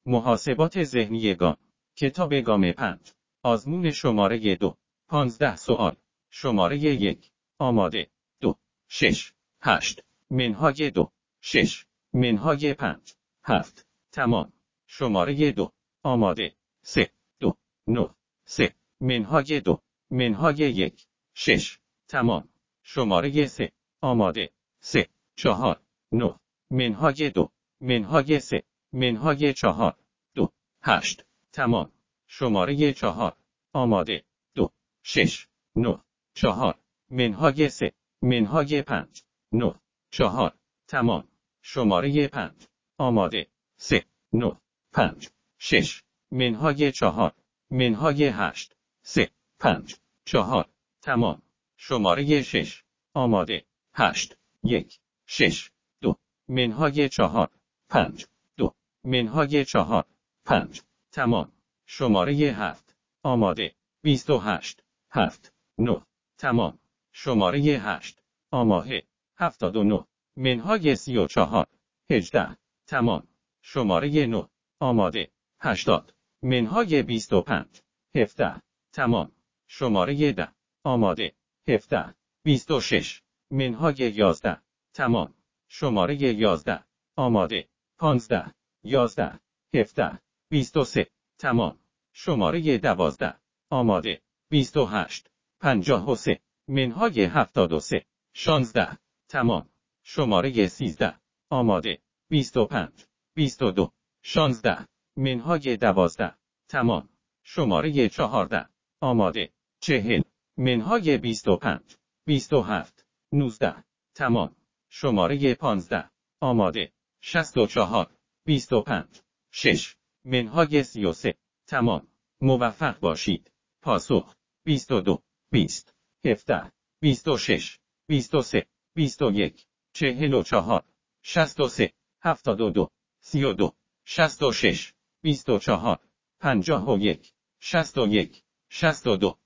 محاسبات ذهنی گام. کتاب گام 5. آزمون شماره 2. 15 سوال. شماره 1. آماده. 2. 6. 8. منهای 2. 6. منهای 5. 7. تمام. شماره 2. آماده. 3. 2. 9. 3. منهای 2. منهای 1. 6. تمام. شماره 3. آماده. 3. 4. 9. منهای 2. منهای 3. منهای 4. 2. 8. تمام. شماره 4. آماده. 2. 6. 9. 4. منهای 3. منهای 5. 9. 4. تمام. شماره 5. آماده. 3. 9. 5. 6. منهای 4. منهای 8. 3. 5. 4. تمام. شماره 6. آماده. 8. 1. 6. 2. منهای 4. 5. 2. منهای 4. 5. تمام. شماره 7. آماده. 28. 7. 9. تمام. شماره 8. آماده. 79. منهای 34. 18. تمام. شماره 9. آماده. 80. منهای 25. 17. تمام. شماره 10. آماده. 17. 26. منهای 11. تمام. شماره 11. آماده. 15. 11. 17. 23. تمام. شماره 12. آماده. 28. 53. منهای 73. 16. تمام. شماره 13. آماده. 25. 22. 16. منهای 12. تمام. شماره 14. آماده. 40. منهای 25. 27. 19. تمام. شماره 15. آماده. 64. 25. 6. منهای 33. تمام. موفق باشید. پاسخ. 22. 20. 17. 26. 23. 21. 44. 63. 72. 32. 66. 24. 51. 61. 62.